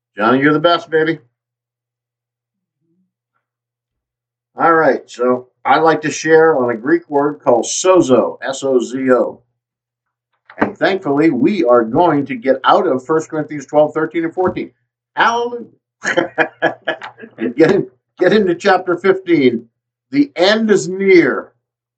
Johnny, you're the best, baby. All right, so I like to share on a Greek word called sozo, S-O-Z-O. And thankfully, we are going to get out of 1 Corinthians 12, 13, and 14. Hallelujah. And get into chapter 15. The end is near.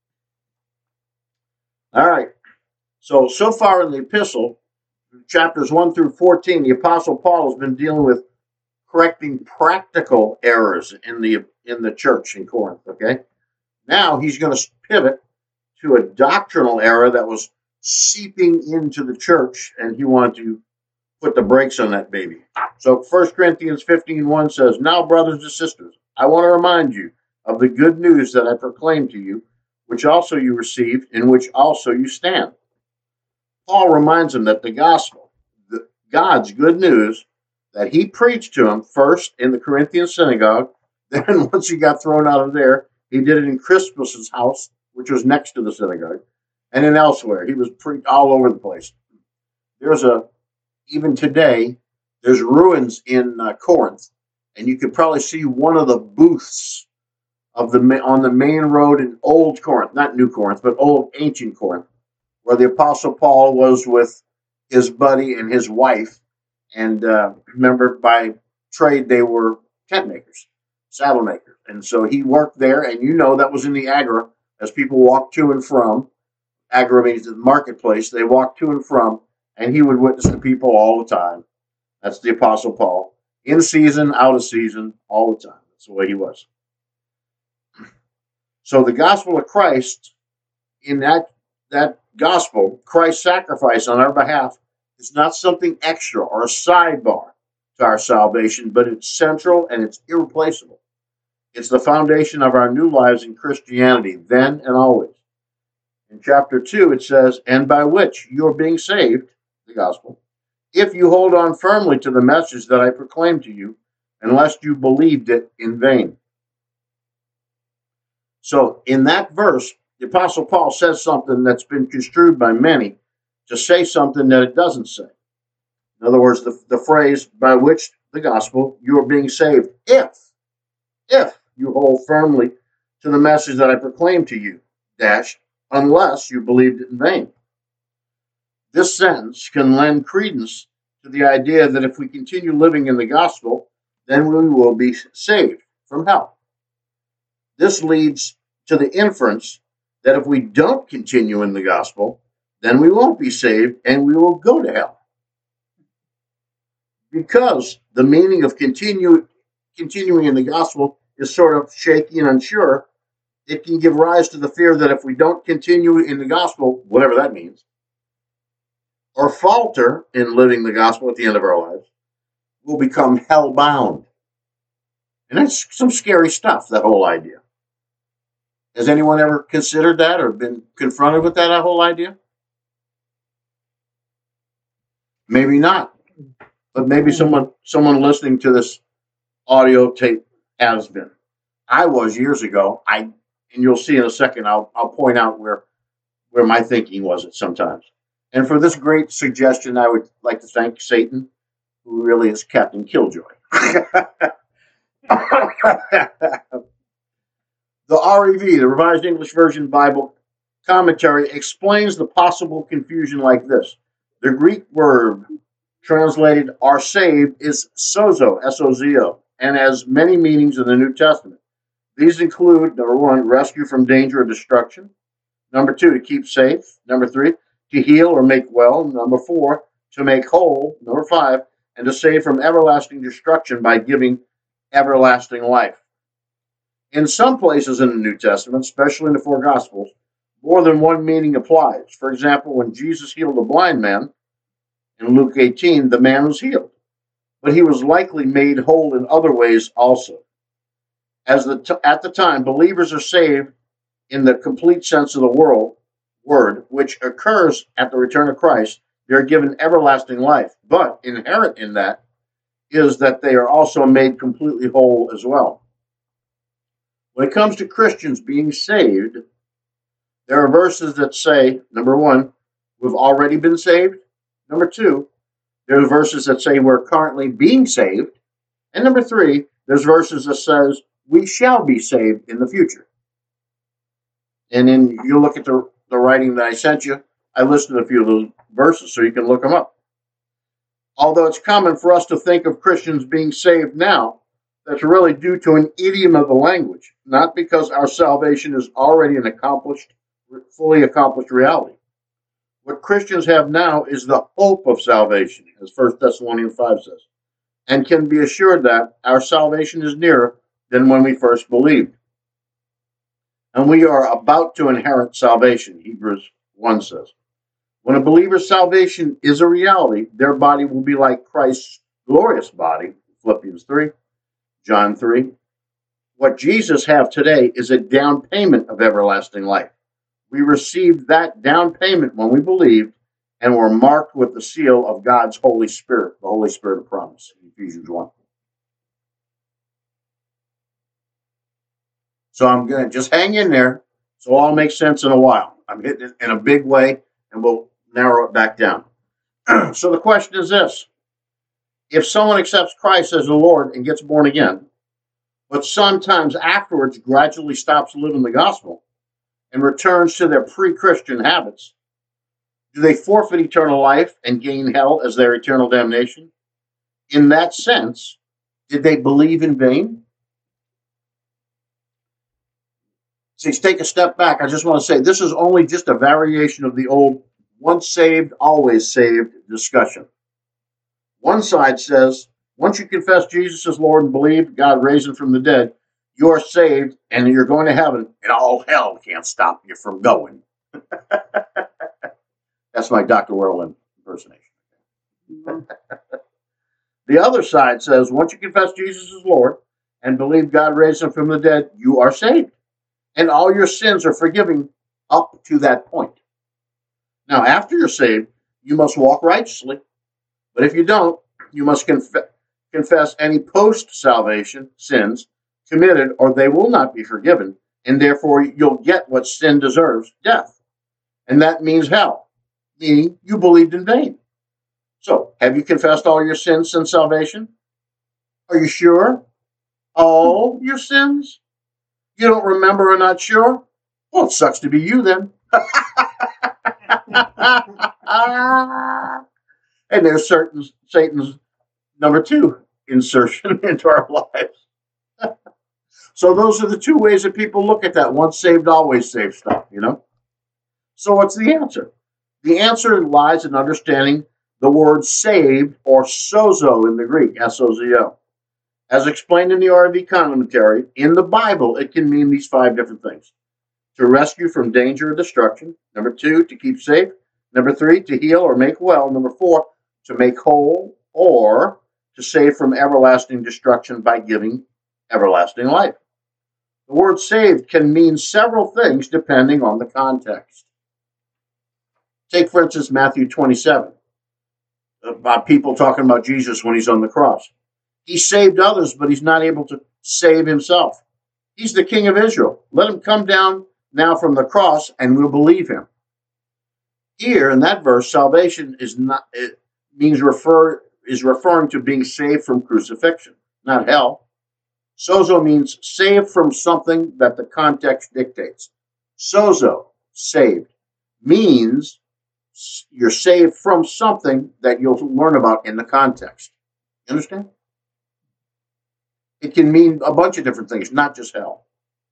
All right. So far in the epistle, chapters 1 through 14, the Apostle Paul has been dealing with correcting practical errors in the church in Corinth. Okay. Now he's going to pivot to a doctrinal error that was seeping into the church, and he wanted to put the brakes on that baby. So 1 Corinthians 15:1 says, "Now, brothers and sisters, I want to remind you of the good news that I proclaimed to you, which also you received, in which also you stand." Paul reminds them that the gospel, God's good news, that he preached to them first in the Corinthian synagogue, then once he got thrown out of there, he did it in Crispus's house, which was next to the synagogue, and then elsewhere. He was preached all over the place. There's even today, there's ruins in Corinth, and you could probably see one of the booths of on the main road in Old Corinth, not New Corinth, but Old Ancient Corinth, where the Apostle Paul was with his buddy and his wife. And remember, by trade, they were tent makers, saddle makers. And so he worked there, and that was in the Agora, as people walked to and from. Agora means the marketplace. They walked to and from, and he would witness to people all the time. That's the Apostle Paul. In season, out of season, all the time. That's the way he was. So the gospel of Christ, in that gospel, Christ's sacrifice on our behalf, is not something extra or a sidebar to our salvation, but it's central and it's irreplaceable. It's the foundation of our new lives in Christianity, then and always. In chapter 2, it says, "And by which you are being saved," the gospel, "if you hold on firmly to the message that I proclaimed to you, unless you believed it in vain." So in that verse, the Apostle Paul says something that's been construed by many to say something that it doesn't say. In other words, the phrase, "by which," the gospel, "you are being saved, if you hold firmly to the message that I proclaimed to you, dash, unless you believed it in vain." This sentence can lend credence to the idea that if we continue living in the gospel, then we will be saved from hell. This leads to the inference that if we don't continue in the gospel, then we won't be saved and we will go to hell. Because the meaning of continuing in the gospel is sort of shaky and unsure, it can give rise to the fear that if we don't continue in the gospel, whatever that means, or falter in living the gospel at the end of our lives, we'll become hell-bound. And that's some scary stuff, that whole idea. Has anyone ever considered that or been confronted with that whole idea? Maybe not. But maybe someone listening to this audio tape has been. I was years ago. And you'll see in a second, I'll point out where my thinking was at sometimes. And for this great suggestion, I would like to thank Satan, who really is Captain Killjoy. The REV, the Revised English Version Bible Commentary, explains the possible confusion like this. The Greek verb translated "are saved" is sozo, S-O-Z-O, and has many meanings in the New Testament. These include, number 1, rescue from danger or destruction. Number 2, to keep safe. Number 3, to heal or make well. Number 4, to make whole. Number 5, and to save from everlasting destruction by giving everlasting life. In some places in the New Testament, especially in the 4 Gospels, more than one meaning applies. For example, when Jesus healed a blind man, in Luke 18, the man was healed, but he was likely made whole in other ways also. At the time, believers are saved in the complete sense of the word, which occurs at the return of Christ. They are given everlasting life, but inherent in that is that they are also made completely whole as well. When it comes to Christians being saved, there are verses that say, number 1, we've already been saved. Number 2, There's verses that say we're currently being saved. And number three, there's verses that says we shall be saved in the future. And then you look at the writing that I sent you. I listed a few of those verses so you can look them up. Although it's common for us to think of Christians being saved now, that's really due to an idiom of the language, not because our salvation is already an fully accomplished reality. What Christians have now is the hope of salvation, as 1 Thessalonians 5 says, and can be assured that our salvation is nearer than when we first believed. And we are about to inherit salvation, Hebrews 1 says. When a believer's salvation is a reality, their body will be like Christ's glorious body, Philippians 3, John 3. What Jesus have today is a down payment of everlasting life. We received that down payment when we believed and were marked with the seal of God's Holy Spirit, the Holy Spirit of promise, in Ephesians 1. So I'm going to just hang in there so it'll all make sense in a while. I'm hitting it in a big way, and we'll narrow it back down. So the question is this. If someone accepts Christ as the Lord and gets born again, but sometimes afterwards gradually stops living the gospel and returns to their pre-Christian habits, do they forfeit eternal life and gain hell as their eternal damnation? In that sense, did they believe in vain? See, take a step back. I just want to say this is only just a variation of the old once saved, always saved discussion. One side says, once you confess Jesus as Lord and believe God raised him from the dead, you're saved and you're going to heaven, and all hell can't stop you from going. That's my Dr. Whirlwind impersonation. The other side says, once you confess Jesus as Lord and believe God raised him from the dead, you are saved. And all your sins are forgiven up to that point. Now, after you're saved, you must walk righteously. But if you don't, you must confess any post-salvation sins committed, or they will not be forgiven, and therefore you'll get what sin deserves, death. And that means hell, meaning you believed in vain. So, have you confessed all your sins since salvation? Are you sure? All your sins? You don't remember or not sure? Well, it sucks to be you then. And there's Satan's number 2 insertion into our lives. So those are the two ways that people look at that once saved, always saved stuff, you know? So what's the answer? The answer lies in understanding the word saved, or sozo in the Greek, S-O-Z-O. As explained in the RV commentary, in the Bible, it can mean these 5 different things. To rescue from danger or destruction. Number 2, to keep safe. Number 3, to heal or make well. Number 4, to make whole, or to save from everlasting destruction by giving everlasting life. The word saved can mean several things depending on the context. Take, for instance, Matthew 27, about people talking about Jesus when he's on the cross. He saved others, but he's not able to save himself. He's the King of Israel. Let him come down now from the cross, and we'll believe him. Here in that verse, salvation is referring to being saved from crucifixion, not hell. Sozo means saved from something that the context dictates. Sozo, saved, means you're saved from something that you'll learn about in the context. You understand? It can mean a bunch of different things, not just hell.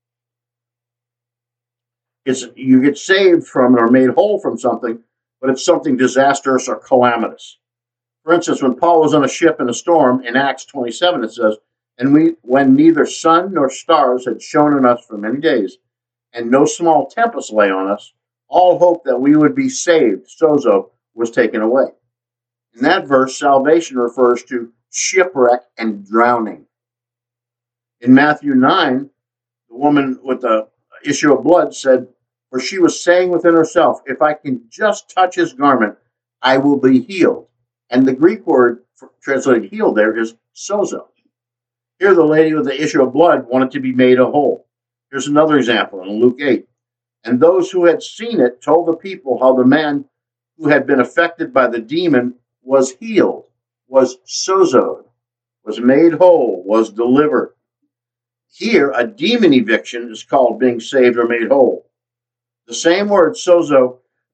You get saved from or made whole from something, but it's something disastrous or calamitous. For instance, when Paul was on a ship in a storm, in Acts 27, it says, and when neither sun nor stars had shone on us for many days, and no small tempest lay on us, all hope that we would be saved, sozo, was taken away. In that verse, salvation refers to shipwreck and drowning. In Matthew 9, the woman with the issue of blood said, for she was saying within herself, if I can just touch his garment, I will be healed. And the Greek word translated healed there is sozo. Here the lady with the issue of blood wanted to be made whole. Here's another example in Luke 8. And those who had seen it told the people how the man who had been affected by the demon was healed, was sozoed, was made whole, was delivered. Here, a demon eviction is called being saved or made whole. The same word, sozo,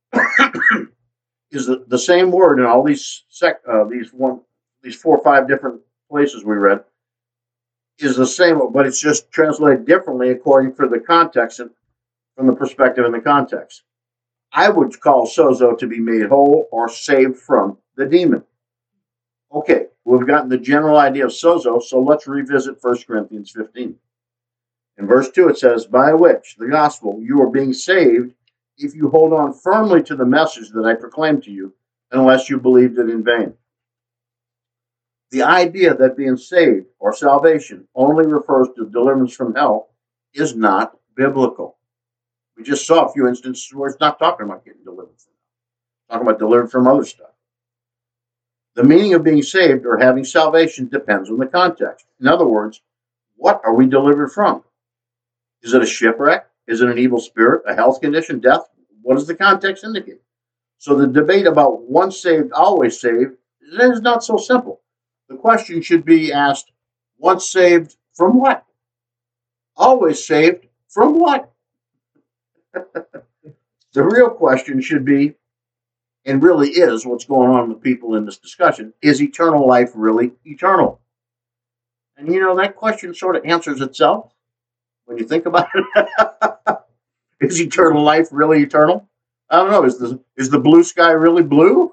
is the same word in all these 4 or 5 different places we read. Is the same, but it's just translated differently according to the context and from the perspective in the context. I would call sozo to be made whole or saved from the demon. Okay, we've gotten the general idea of sozo, so let's revisit 1 Corinthians 15. In verse 2 it says, by which, the gospel, you are being saved if you hold on firmly to the message that I proclaimed to you, unless you believed it in vain. The idea that being saved or salvation only refers to deliverance from hell is not biblical. We just saw a few instances where it's not talking about getting delivered from hell. It's talking about delivered from other stuff. The meaning of being saved or having salvation depends on the context. In other words, what are we delivered from? Is it a shipwreck? Is it an evil spirit, a health condition, death? What does the context indicate? So the debate about once saved, always saved is not so simple. The question should be asked, once saved from what? Always saved from what? The real question should be, and really is what's going on with people in this discussion, is eternal life really eternal? And that question sort of answers itself when you think about it. Is eternal life really eternal? I don't know. Is the blue sky really blue?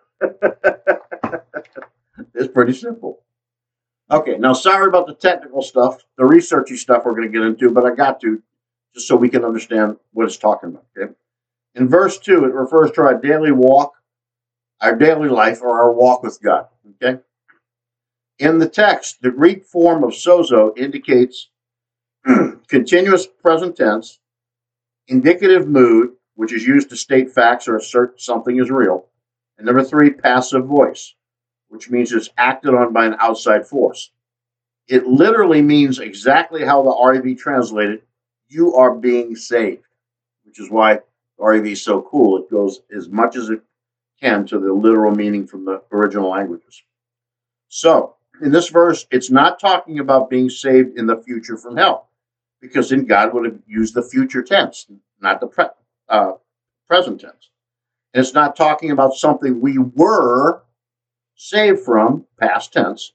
It's pretty simple. Okay, now sorry about the technical stuff, the researchy stuff we're going to get into, but I got to, just so we can understand what it's talking about. Okay? In verse 2, it refers to our daily walk, our daily life, or our walk with God. Okay? In the text, the Greek form of sozo indicates continuous present tense, indicative mood, which is used to state facts or assert something is real, and number 3, passive voice, which means it's acted on by an outside force. It literally means exactly how the REV translated, you are being saved, which is why the REV is so cool. It goes as much as it can to the literal meaning from the original languages. So, in this verse, it's not talking about being saved in the future from hell, because then God would have used the future tense, not the present tense. And it's not talking about something we were saved from, past tense,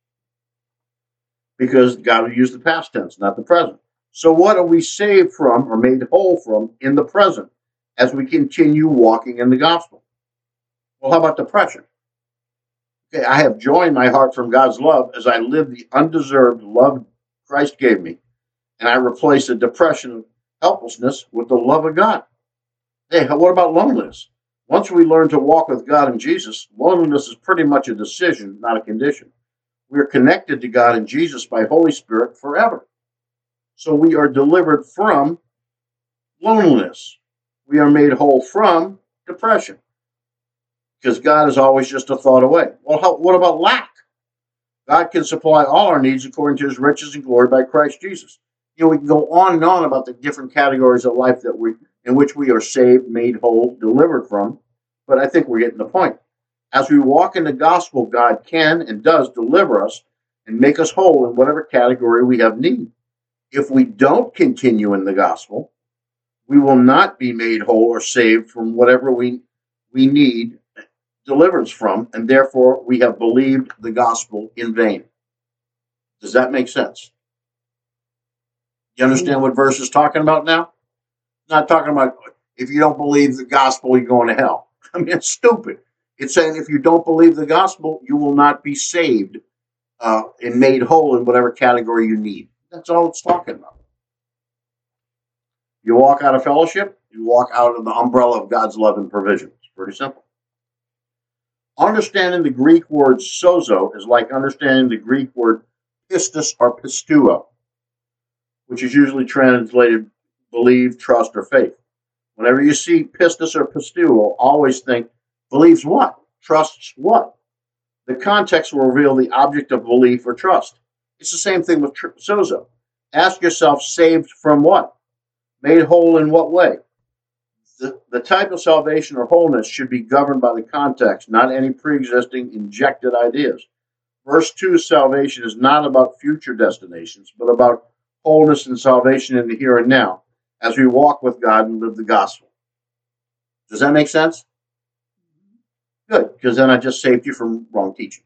because God would use the past tense, not the present. So what are we saved from or made whole from in the present as we continue walking in the gospel? Well, how about depression? Okay, I have joy in my heart from God's love as I live the undeserved love Christ gave me, and I replace the depression of helplessness with the love of God. Hey, what about loneliness? Once we learn to walk with God and Jesus, loneliness is pretty much a decision, not a condition. We are connected to God and Jesus by Holy Spirit forever. So we are delivered from loneliness. We are made whole from depression, because God is always just a thought away. Well, what about lack? God can supply all our needs according to his riches and glory by Christ Jesus. We can go on and on about the different categories of life in which we are saved, made whole, delivered from, but I think we're getting the point. As we walk in the gospel, God can and does deliver us and make us whole in whatever category we have need. If we don't continue in the gospel, we will not be made whole or saved from whatever we need deliverance from, and therefore we have believed the gospel in vain. Does that make sense? You understand what verse is talking about now? It's not talking about if you don't believe the gospel, you're going to hell. I mean, it's stupid. It's saying if you don't believe the gospel, you will not be saved and made whole in whatever category you need. That's all it's talking about. You walk out of fellowship, you walk out of the umbrella of God's love and provision. It's pretty simple. Understanding the Greek word sozo is like understanding the Greek word pistis or pisteuo, which is usually translated believe, trust, or faith. Whenever you see pistis or pisteuo, always think, believes what? Trusts what? The context will reveal the object of belief or trust. It's the same thing with sozo. Ask yourself, saved from what? Made whole in what way? the type of salvation or wholeness should be governed by the context, not any pre-existing injected ideas. Verse 2 salvation is not about future destinations, but about wholeness and salvation in the here and now as we walk with God and live the gospel. Does that make sense? Good, because then I just saved you from wrong teaching.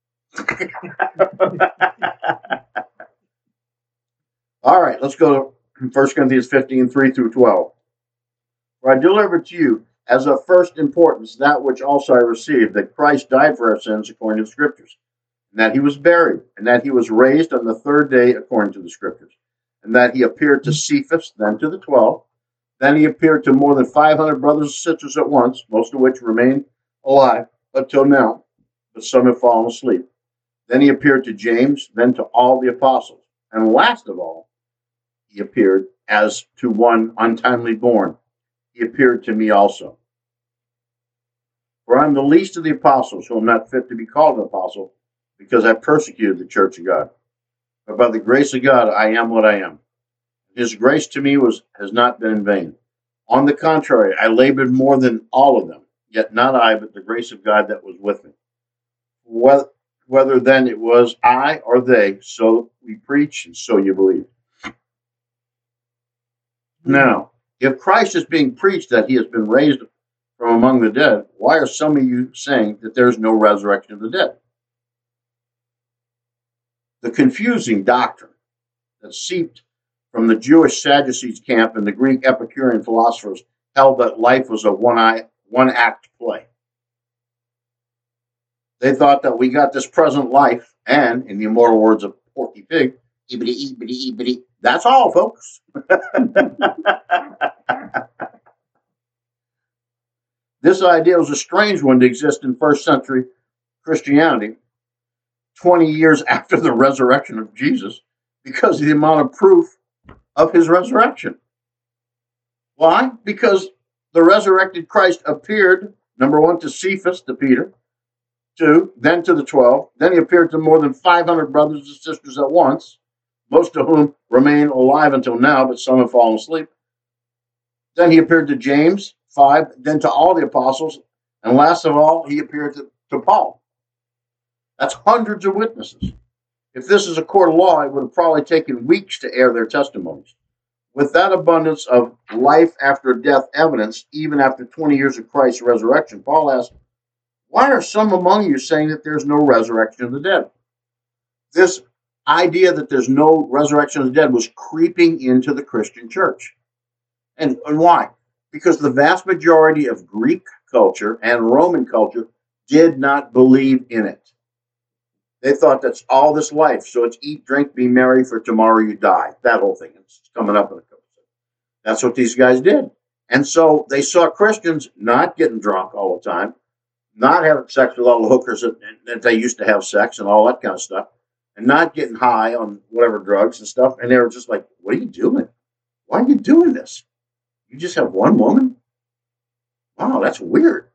All right, let's go to 1 Corinthians 15, 3 through 12. For I delivered to you as of first importance that which also I received, that Christ died for our sins according to the Scriptures, and that he was buried, and that he was raised on the third day according to the Scriptures, and that he appeared to Cephas, then to the 12. Then he appeared to more than 500 brothers and sisters at once, most of which remain alive until now, but some have fallen asleep. Then he appeared to James, then to all the apostles. And last of all, he appeared as to one untimely born. He appeared to me also. For I am the least of the apostles, who am not fit to be called an apostle, because I persecuted the church of God. But by the grace of God, I am what I am. His grace to me has not been in vain. On the contrary, I labored more than all of them, yet not I, but the grace of God that was with me. Whether then it was I or they, so we preach, and so you believe. Now, if Christ is being preached that he has been raised from among the dead, why are some of you saying that there is no resurrection of the dead? The confusing doctrine that seeped from the Jewish Sadducees camp and the Greek Epicurean philosophers held that life was a one-act play. They thought that we got this present life, and, in the immortal words of Porky Pig, ibbity, ibbity, ibbity, that's all, folks. This idea was a strange one to exist in first century Christianity, 20 years after the resurrection of Jesus, because of the amount of proof of his resurrection. Why? Because the resurrected Christ appeared, number one, to Cephas, to Peter, two, then to the 12. Then he appeared to more than 500 brothers and sisters at once, most of whom remain alive until now, but some have fallen asleep. Then he appeared to James, 5, then to all the apostles, and last of all, he appeared to Paul. That's hundreds of witnesses. If this is a court of law, it would have probably taken weeks to air their testimonies. With that abundance of life after death evidence, even after 20 years of Christ's resurrection, Paul asked, why are some among you saying that there's no resurrection of the dead? This idea that there's no resurrection of the dead was creeping into the Christian church. And why? Because the vast majority of Greek culture and Roman culture did not believe in it. They thought that's all this life. So it's eat, drink, be merry, for tomorrow you die. That whole thing. It's coming up in a couple of seconds. That's what these guys did. And so they saw Christians not getting drunk all the time, not having sex with all the hookers that they used to have sex and all that kind of stuff, and not getting high on whatever drugs and stuff. And they were just like, what are you doing? Why are you doing this? You just have one woman? Wow, that's weird.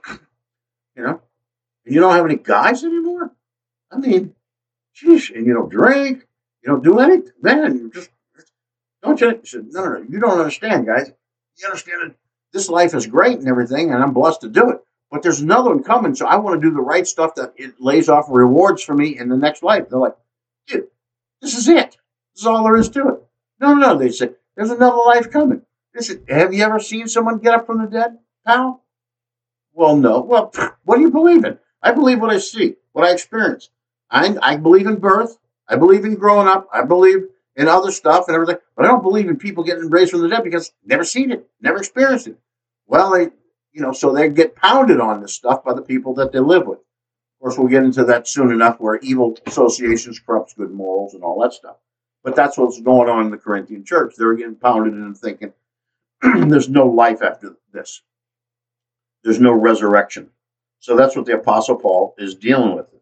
You know? And you don't have any guys anymore? I mean, geez, and you don't drink, you don't do anything. Man, you just, don't you? He said, no, you don't understand, guys. You understand that this life is great and everything, and I'm blessed to do it. But there's another one coming, so I want to do the right stuff that it lays off rewards for me in the next life. They're like, dude, this is it. This is all there is to it. No, they say, there's another life coming. Have you ever seen someone get up from the dead, pal? Well, no. Well, what do you believe in? I believe what I see, what I experience. I believe in birth. I believe in growing up. I believe in other stuff and everything. But I don't believe in people getting raised from the dead because never seen it, never experienced it. Well, so they get pounded on this stuff by the people that they live with. Of course, we'll get into that soon enough, where evil associations corrupts good morals and all that stuff. But that's what's going on in the Corinthian church. They're getting pounded and thinking there's no life after this. There's no resurrection. So that's what the Apostle Paul is dealing with.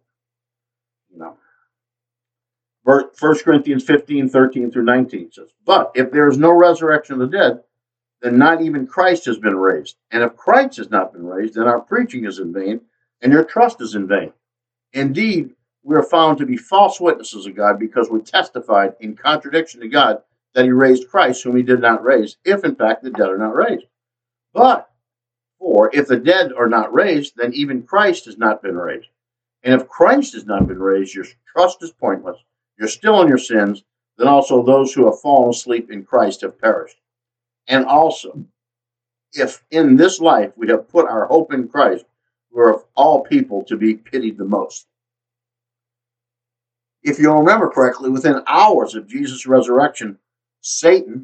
1 Corinthians 15, 13 through 19 says, but if there is no resurrection of the dead, then not even Christ has been raised. And if Christ has not been raised, then our preaching is in vain, and your trust is in vain. Indeed, we are found to be false witnesses of God, because we testified in contradiction to God that he raised Christ, whom he did not raise, if in fact the dead are not raised. But For if the dead are not raised, then even Christ has not been raised. And if Christ has not been raised, your trust is pointless. You're still in your sins. Then also those who have fallen asleep in Christ have perished. And also, if in this life we have put our hope in Christ, we're of all people to be pitied the most. If you'll remember correctly, within hours of Jesus' resurrection, Satan,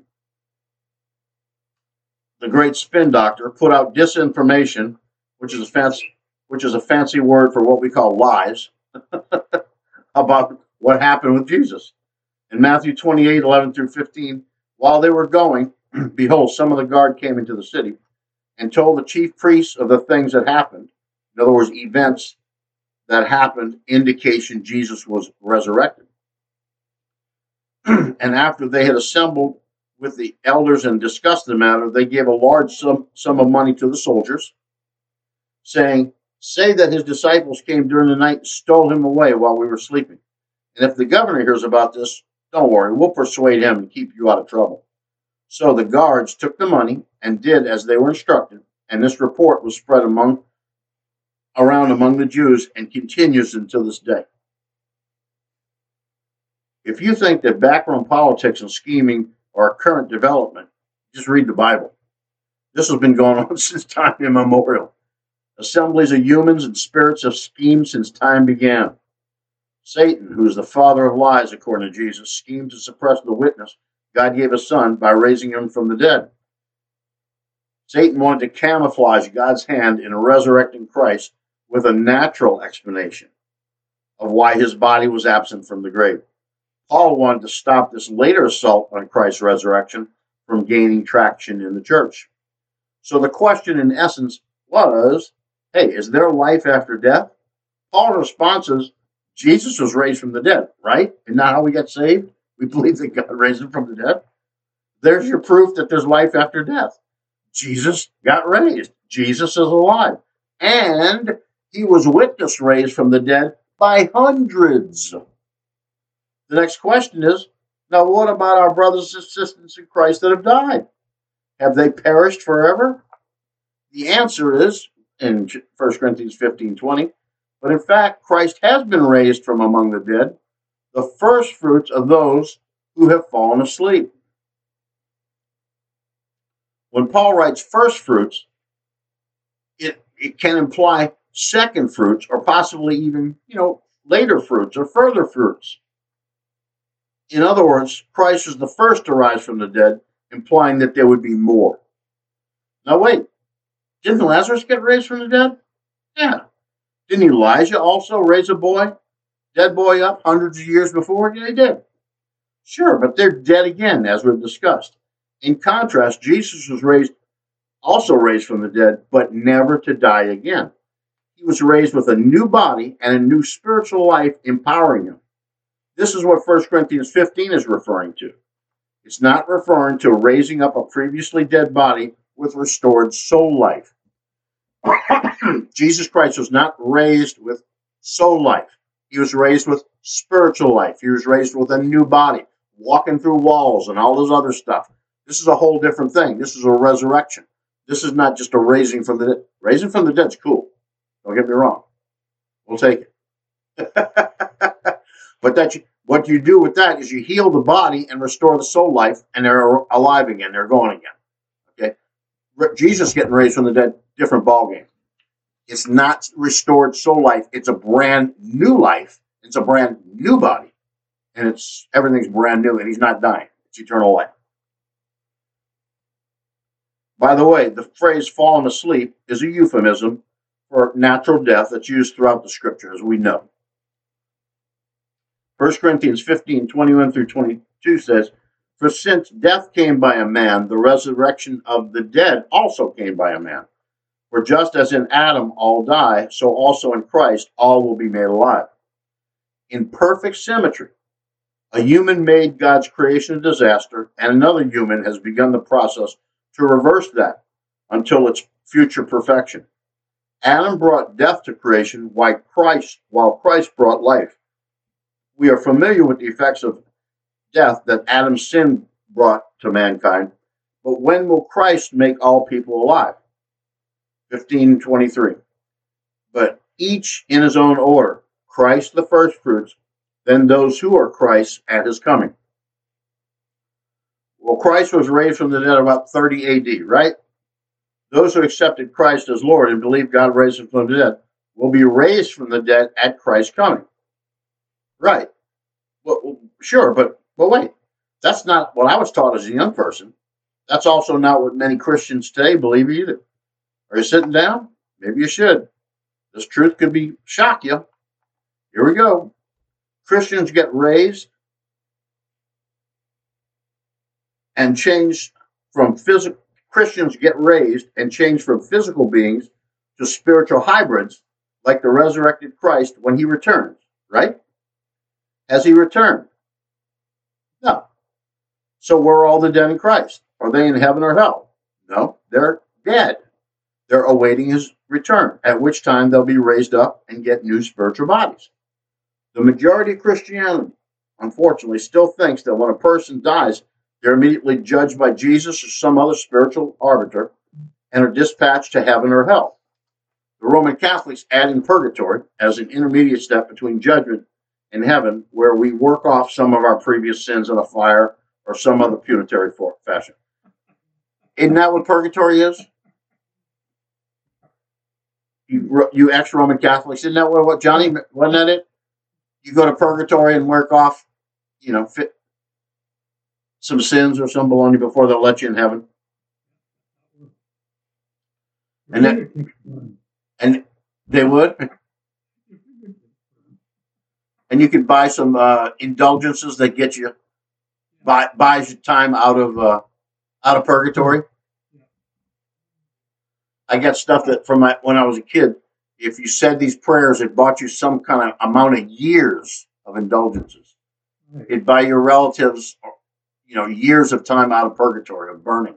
the great spin doctor, put out disinformation, which is a fancy word for what we call lies, about what happened with Jesus. In Matthew 28:11-15, while they were going, behold, some of the guard came into the city and told the chief priests of the things that happened. In other words, events that happened, indication Jesus was resurrected. And after they had assembled with the elders and discussed the matter, they gave a large sum of money to the soldiers, saying, say that his disciples came during the night and stole him away while we were sleeping. And if the governor hears about this, don't worry, we'll persuade him and keep you out of trouble. So the guards took the money and did as they were instructed, and this report was spread around among the Jews and continues until this day. If you think that backroom politics and scheming are a current development, just read the Bible. This has been going on since time immemorial. Assemblies of humans and spirits have schemed since time began. Satan, who is the father of lies, according to Jesus, schemed to suppress the witness God gave his son by raising him from the dead. Satan wanted to camouflage God's hand in resurrecting Christ with a natural explanation of why his body was absent from the grave. Paul wanted to stop this later assault on Christ's resurrection from gaining traction in the church. So the question, in essence, was, hey, is there life after death? Paul's response is, Jesus was raised from the dead, right? Isn't that how we got saved? We believe that God raised him from the dead. There's your proof that there's life after death. Jesus got raised. Jesus is alive. And he was witnessed raised from the dead by hundreds. The next question is, now what about our brothers and sisters in Christ that have died? Have they perished forever? The answer is, in 1 Corinthians 15:20, but in fact, Christ has been raised from among the dead, the first fruits of those who have fallen asleep. When Paul writes first fruits, it can imply second fruits or possibly even, later fruits or further fruits. In other words, Christ was the first to rise from the dead, implying that there would be more. Now wait, didn't Lazarus get raised from the dead? Yeah. Didn't Elijah also raise a dead boy up hundreds of years before? Yeah, he did. Sure, but they're dead again, as we've discussed. In contrast, Jesus was also raised from the dead, but never to die again. He was raised with a new body and a new spiritual life empowering him. This is what 1 Corinthians 15 is referring to. It's not referring to raising up a previously dead body with restored soul life. Jesus Christ was not raised with soul life. He was raised with spiritual life. He was raised with a new body, walking through walls and all this other stuff. This is a whole different thing. This is a resurrection. This is not just a raising from the dead. Raising from the dead is cool. Don't get me wrong. We'll take it. But what you do with that is you heal the body and restore the soul life, and they're alive again. They're going again. Okay? Jesus getting raised from the dead, different ballgame. It's not restored soul life. It's a brand new life. It's a brand new body. And everything's brand new, and he's not dying. It's eternal life. By the way, the phrase fallen asleep is a euphemism for natural death that's used throughout the scripture, as we know. 1 Corinthians 15:21-22 says, for since death came by a man, the resurrection of the dead also came by a man. For just as in Adam all die, so also in Christ all will be made alive. In perfect symmetry, a human made God's creation a disaster, and another human has begun the process to reverse that until its future perfection. Adam brought death to creation while Christ brought life. We are familiar with the effects of death that Adam's sin brought to mankind, but when will Christ make all people alive? 15:23. But each in his own order. Christ the firstfruits, then those who are Christ at his coming. Well, Christ was raised from the dead about 30 AD, right? Those who accepted Christ as Lord and believe God raised him from the dead will be raised from the dead at Christ's coming. Right. Well, sure, but wait. That's not what I was taught as a young person. That's also not what many Christians today believe either. Are you sitting down? Maybe you should. This truth could be shock you. Here we go. Christians get raised and change from physical. Christians get raised and change from physical beings to spiritual hybrids, like the resurrected Christ when he returns. Right? Has he returned? No. So where are all the dead in Christ? Are they in heaven or hell? No, they're dead. They're awaiting his return, at which time they'll be raised up and get new spiritual bodies. The majority of Christianity, unfortunately, still thinks that when a person dies, they're immediately judged by Jesus or some other spiritual arbiter and are dispatched to heaven or hell. The Roman Catholics add in purgatory as an intermediate step between judgment and heaven, where we work off some of our previous sins in a fire or some other punitive fashion. Isn't that what purgatory is? You ex-Roman Catholics, isn't that what Johnny, wasn't that it? You go to purgatory and work off, fit some sins or some baloney before they'll let you in heaven. And they would. And you could buy some indulgences that get you buys you time out of purgatory. I got stuff that from when I was a kid. If you said these prayers, it bought you some kind of amount of years of indulgences. It'd buy your relatives, years of time out of purgatory, of burning.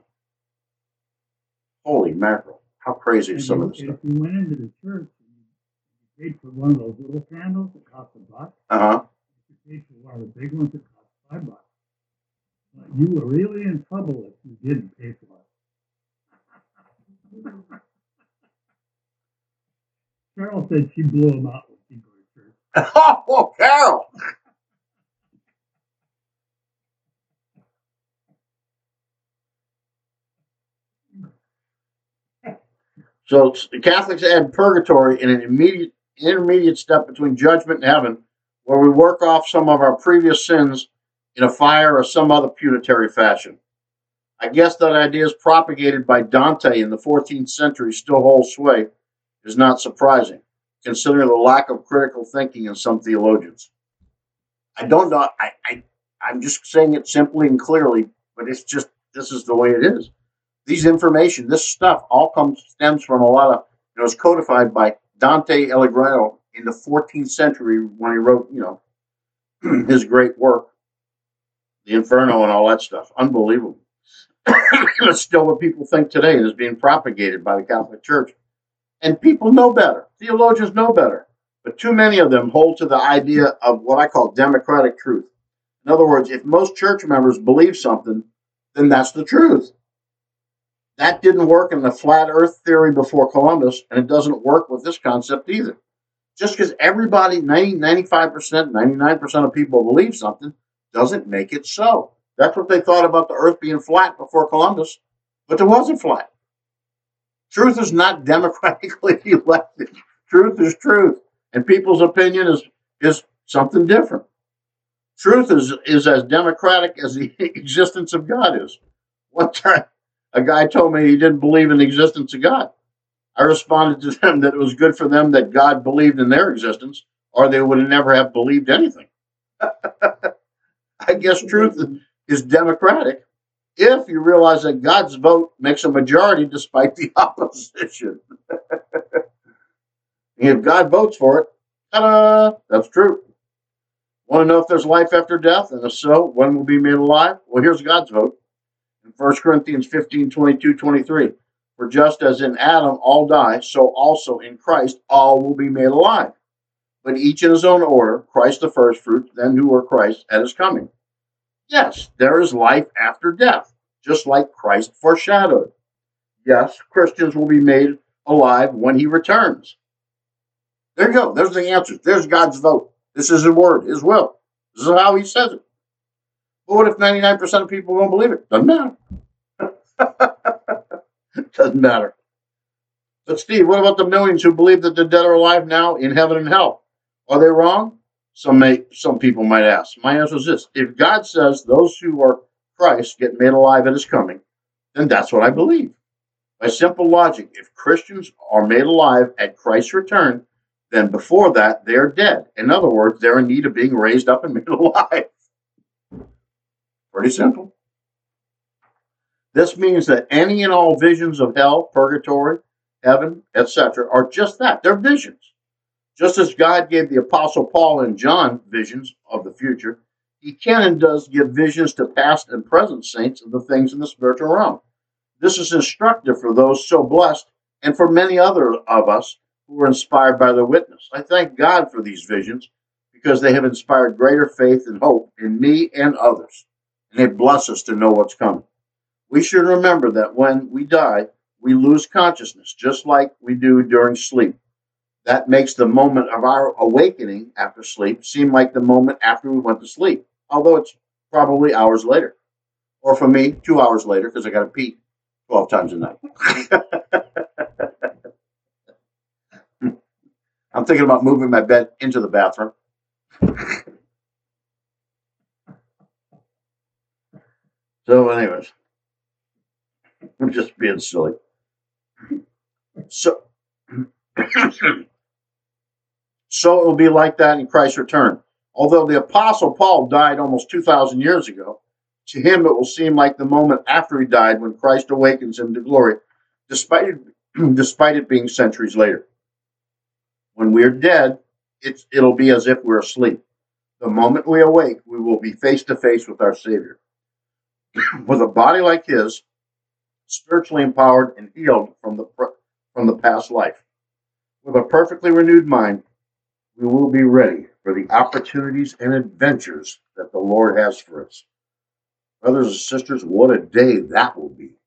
Holy mackerel. How crazy is some of this stuff? If you went into the church and you paid for one of those little candles that cost $1. Uh-huh. If you paid for one of the big ones that cost $5. You were really in trouble if you didn't pay for it. Carol said she blew him out when she go to church. Oh, Carol! So the Catholics add purgatory in an intermediate step between judgment and heaven, where we work off some of our previous sins in a fire or some other punitive fashion. I guess that idea is propagated by Dante in the 14th century still holds sway. Is not surprising, considering the lack of critical thinking in some theologians. I don't know. I'm just saying it simply and clearly, but it's just, this is the way it is. This stuff all stems from a lot of, it was codified by Dante Alighieri in the 14th century when he wrote, his great work, the Inferno and all that stuff. Unbelievable. It's still what people think today and is being propagated by the Catholic Church. And people know better. Theologians know better. But too many of them hold to the idea of what I call democratic truth. In other words, if most church members believe something, then that's the truth. That didn't work in the flat earth theory before Columbus, and it doesn't work with this concept either. Just because everybody, 95%, 99% of people believe something, doesn't make it so. That's what they thought about the earth being flat before Columbus, but it wasn't flat. Truth is not democratically elected. Truth is truth, and people's opinion is something different. Truth is as democratic as the existence of God is. One time, a guy told me he didn't believe in the existence of God. I responded to them that it was good for them that God believed in their existence, or they would never have believed anything. I guess truth is democratic if you realize that God's vote makes a majority despite the opposition. If God votes for it, ta-da, that's true. Want to know if there's life after death? And if so, when will be made alive? Well, here's God's vote. In 1 Corinthians 15, 22, 23. For just as in Adam all die, so also in Christ all will be made alive. But each in his own order, Christ the firstfruit, then who are Christ at his coming. Yes, there is life after death, just like Christ foreshadowed. Yes, Christians will be made alive when he returns. There you go. There's the answers. There's God's vote. This is his word, his will. This is how he says it. But what if 99% of people don't believe it? Doesn't matter. Doesn't matter. But Steve, what about the millions who believe that the dead are alive now in heaven and hell? Are they wrong? Some people might ask. My answer is this. If God says those who are Christ get made alive at his coming, then that's what I believe. By simple logic, if Christians are made alive at Christ's return, then before that, they're dead. In other words, they're in need of being raised up and made alive. Pretty simple. This means that any and all visions of hell, purgatory, heaven, etc., are just that. They're visions. Just as God gave the Apostle Paul and John visions of the future, he can and does give visions to past and present saints of the things in the spiritual realm. This is instructive for those so blessed and for many other of us who were inspired by the witness. I thank God for these visions because they have inspired greater faith and hope in me and others, and they bless us to know what's coming. We should remember that when we die, we lose consciousness, just like we do during sleep. That makes the moment of our awakening after sleep seem like the moment after we went to sleep, although it's probably hours later. Or for me, 2 hours later, because I got to pee 12 times a night. I'm thinking about moving my bed into the bathroom. So, anyways, I'm just being silly. So, so it will be like that in Christ's return. Although the Apostle Paul died almost 2,000 years ago, to him it will seem like the moment after he died when Christ awakens him to glory, despite it being centuries later. When we're dead, it'll be as if we're asleep. The moment we awake, we will be face to face with our Savior. With a body like his, spiritually empowered and healed from the past life. With a perfectly renewed mind, we will be ready for the opportunities and adventures that the Lord has for us. Brothers and sisters, what a day that will be.